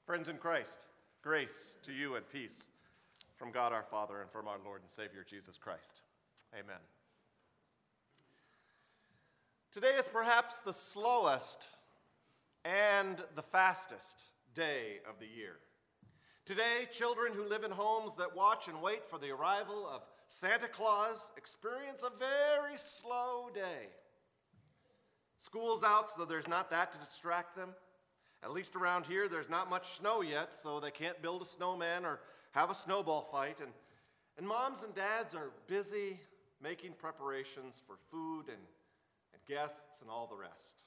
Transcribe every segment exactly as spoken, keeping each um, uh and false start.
Friends in Christ, grace to you and peace from God our Father and from our Lord and Savior Jesus Christ. Amen. Today is perhaps the slowest and the fastest day of the year. Today, children who live in homes that watch and wait for the arrival of Santa Claus experience a very slow day. School's out, so there's not that to distract them. At least around here, there's not much snow yet, so they can't build a snowman or have a snowball fight. And, and moms and dads are busy making preparations for food and, and guests and all the rest.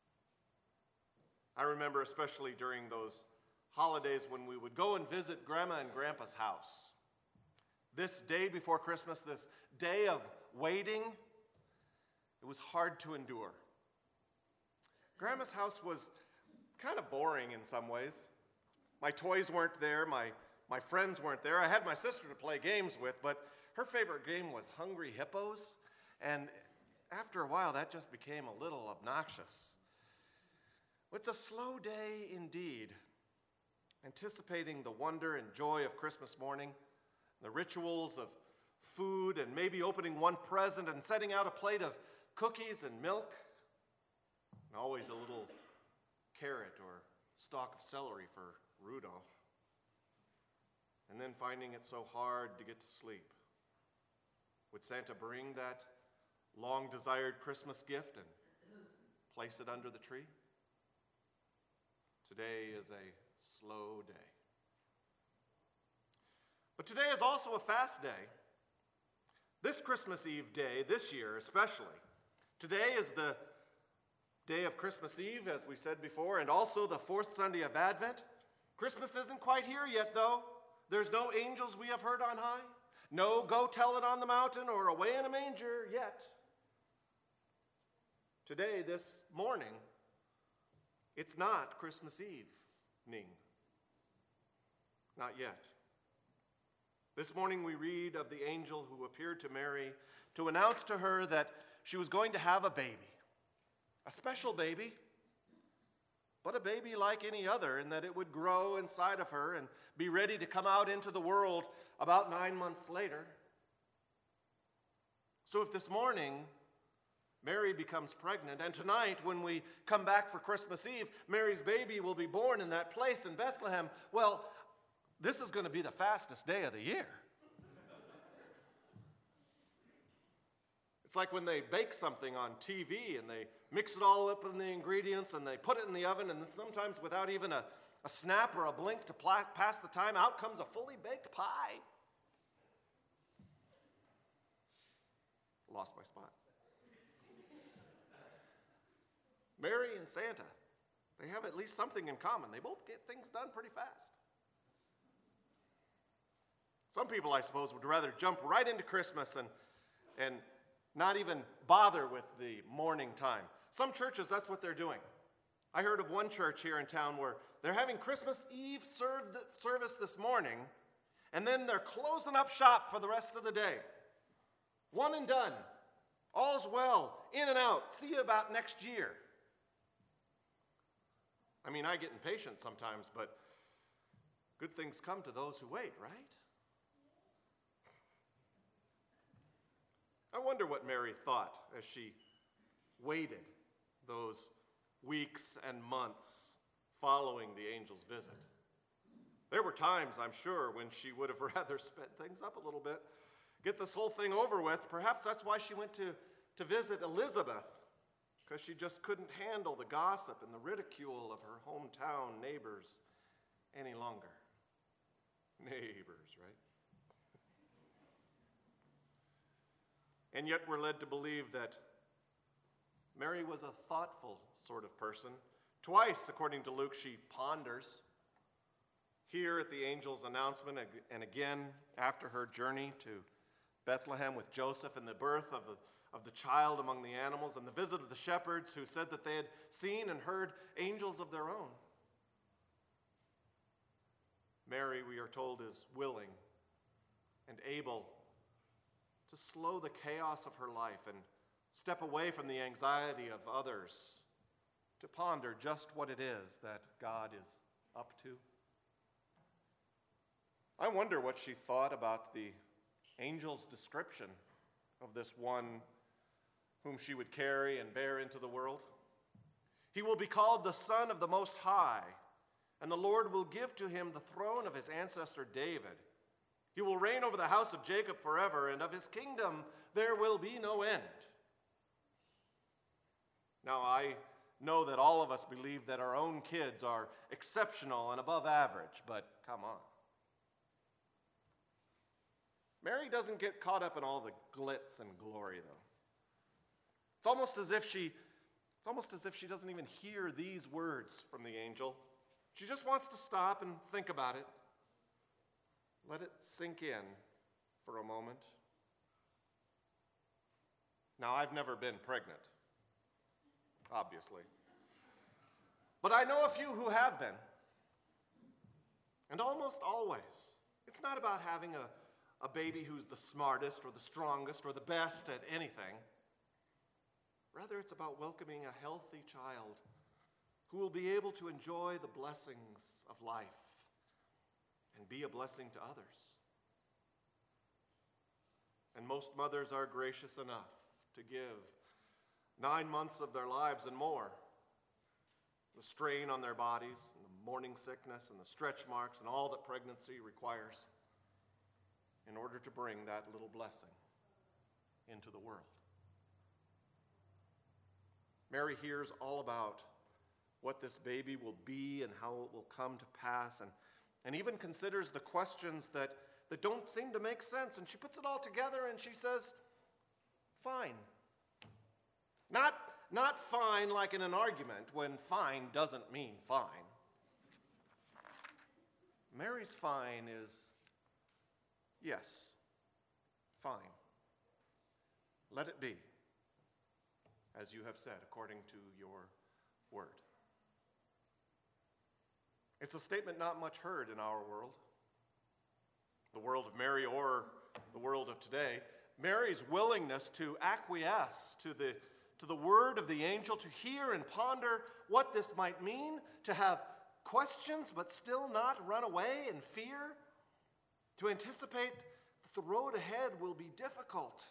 I remember especially during those holidays when we would go and visit Grandma and Grandpa's house. This day before Christmas, this day of waiting, it was hard to endure. Grandma's house was kind of boring in some ways. My toys weren't there, my, my friends weren't there. I had my sister to play games with, but her favorite game was Hungry Hippos, and after a while that just became a little obnoxious. It's a slow day indeed, anticipating the wonder and joy of Christmas morning, the rituals of food, and maybe opening one present and setting out a plate of cookies and milk, and always a little carrot or stalk of celery for Rudolph, and then finding it so hard to get to sleep. Would Santa bring that long-desired Christmas gift and place it under the tree? Today is a slow day. But today is also a fast day. This Christmas Eve day, this year especially, today is the day of Christmas Eve, as we said before, and also the fourth Sunday of Advent. Christmas isn't quite here yet, though. There's no angels we have heard on high. No go tell it on the mountain or away in a manger yet. Today, this morning, it's not Christmas evening. Not yet. This morning we read of the angel who appeared to Mary to announce to her that she was going to have a baby. A special baby, but a baby like any other, in that it would grow inside of her and be ready to come out into the world about nine months later. So if this morning Mary becomes pregnant, and tonight when we come back for Christmas Eve, Mary's baby will be born in that place in Bethlehem, well, this is going to be the fastest day of the year. It's like when they bake something on T V and they mix it all up in the ingredients and they put it in the oven, and then sometimes without even a, a snap or a blink to pla- pass the time, out comes a fully baked pie. Lost my spot. Mary and Santa, they have at least something in common. They both get things done pretty fast. Some people, I suppose, would rather jump right into Christmas and, and not even bother with the morning time. Some churches, that's what they're doing. I heard of one church here in town where they're having Christmas Eve served, service this morning, and then they're closing up shop for the rest of the day. One and done. All's well. In and out. See you about next year. I mean, I get impatient sometimes, but good things come to those who wait, right? I wonder what Mary thought as she waited those weeks and months following the angel's visit. There were times, I'm sure, when she would have rather sped things up a little bit, get this whole thing over with. Perhaps that's why she went to, to visit Elizabeth, because she just couldn't handle the gossip and the ridicule of her hometown neighbors any longer. Neighbors, right? And yet we're led to believe that Mary was a thoughtful sort of person. Twice, according to Luke, she ponders. Here at the angel's announcement, and again after her journey to Bethlehem with Joseph and the birth of the, of the child among the animals and the visit of the shepherds who said that they had seen and heard angels of their own. Mary, we are told, is willing and able to slow the chaos of her life and step away from the anxiety of others to ponder just what it is that God is up to I wonder what she thought about the angel's description of this one whom she would carry and bear into the world. He will be called the Son of the Most High, and the Lord will give to him the throne of his ancestor David. He will reign over the house of Jacob forever, and of his kingdom there will be no end. Now, I know that all of us believe that our own kids are exceptional and above average, but come on. Mary doesn't get caught up in all the glitz and glory, though. It's almost as if she, it's almost as if she doesn't even hear these words from the angel. She just wants to stop and think about it. Let it sink in for a moment. Now, I've never been pregnant, obviously. But I know a few who have been. And almost always, it's not about having a, a baby who's the smartest or the strongest or the best at anything. Rather, it's about welcoming a healthy child who will be able to enjoy the blessings of life and be a blessing to others. And most mothers are gracious enough to give nine months of their lives and more. The strain on their bodies, and the morning sickness, and the stretch marks, and all that pregnancy requires in order to bring that little blessing into the world. Mary hears all about what this baby will be and how it will come to pass, and, and even considers the questions that, that don't seem to make sense. And she puts it all together and she says, fine. Not, not fine like in an argument when fine doesn't mean fine. Mary's fine is, yes, fine. Let it be, as you have said, according to your word. It's a statement not much heard in our world, the world of Mary or the world of today. Mary's willingness to acquiesce to the, to the word of the angel, to hear and ponder what this might mean, to have questions but still not run away in fear, to anticipate that the road ahead will be difficult.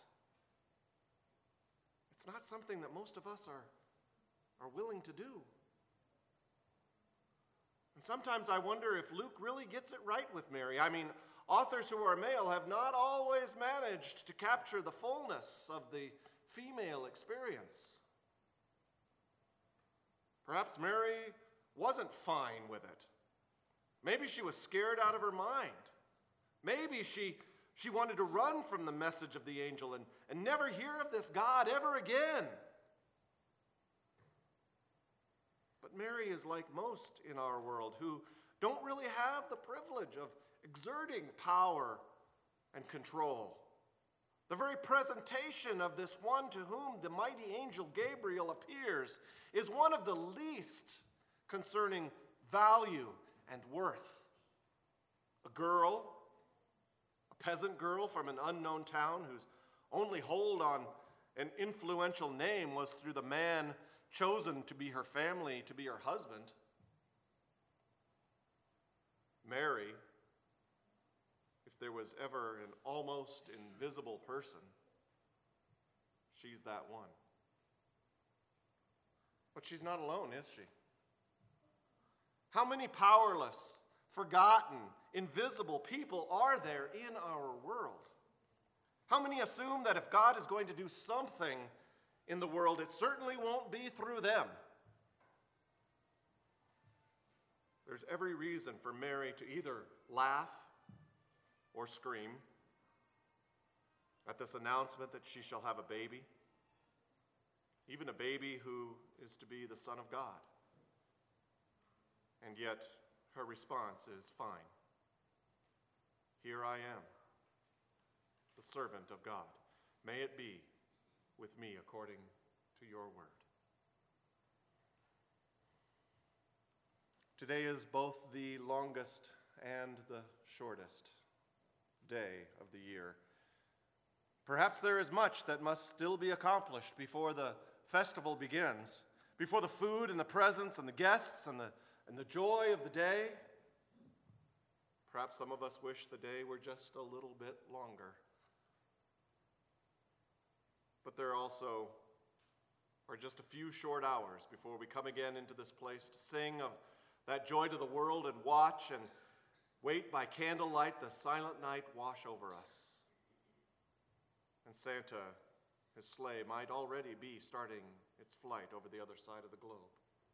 It's not something that most of us are, are willing to do. And sometimes I wonder if Luke really gets it right with Mary. I mean, authors who are male have not always managed to capture the fullness of the female experience. Perhaps Mary wasn't fine with it. Maybe she was scared out of her mind. Maybe she, she wanted to run from the message of the angel and, and never hear of this God ever again. But Mary is like most in our world who don't really have the privilege of exerting power and control. The very presentation of this one to whom the mighty angel Gabriel appears is one of the least concerning value and worth. A girl, a peasant girl from an unknown town whose only hold on an influential name was through the man chosen to be her family, to be her husband. Mary, if there was ever an almost invisible person, she's that one. But she's not alone, is she? How many powerless, forgotten, invisible people are there in our world? How many assume that if God is going to do something in the world, it certainly won't be through them? There's every reason for Mary to either laugh or scream at this announcement that she shall have a baby, even a baby who is to be the Son of God. And yet her response is, fine. Here I am, the servant of God. May it be with me according to your word. Today is both the longest and the shortest day of the year. Perhaps there is much that must still be accomplished before the festival begins, before the food and the presents and the guests and the, and the joy of the day. Perhaps some of us wish the day were just a little bit longer. But there also are just a few short hours before we come again into this place to sing of that joy to the world and watch and wait by candlelight the silent night wash over us. And Santa, his sleigh, might already be starting its flight over the other side of the globe.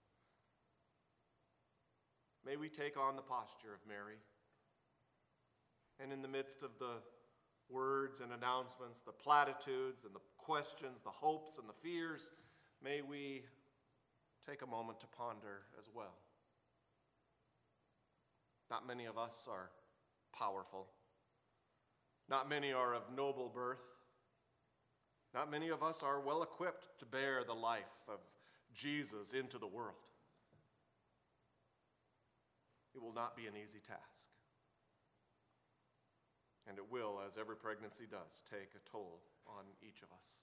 May we take on the posture of Mary, and in the midst of the words and announcements, the platitudes and the questions, the hopes and the fears, may we take a moment to ponder as well. Not many of us are powerful. Not many are of noble birth. Not many of us are well equipped to bear the life of Jesus into the world. It will not be an easy task. And it will, as every pregnancy does, take a toll on each of us.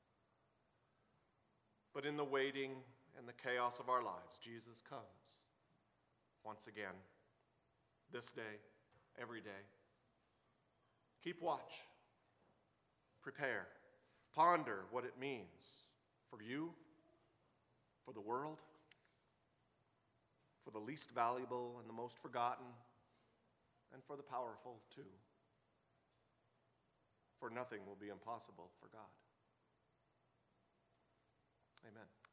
But in the waiting and the chaos of our lives, Jesus comes once again, this day, every day. Keep watch, prepare, ponder what it means for you, for the world, for the least valuable and the most forgotten, and for the powerful too. For nothing will be impossible for God. Amen.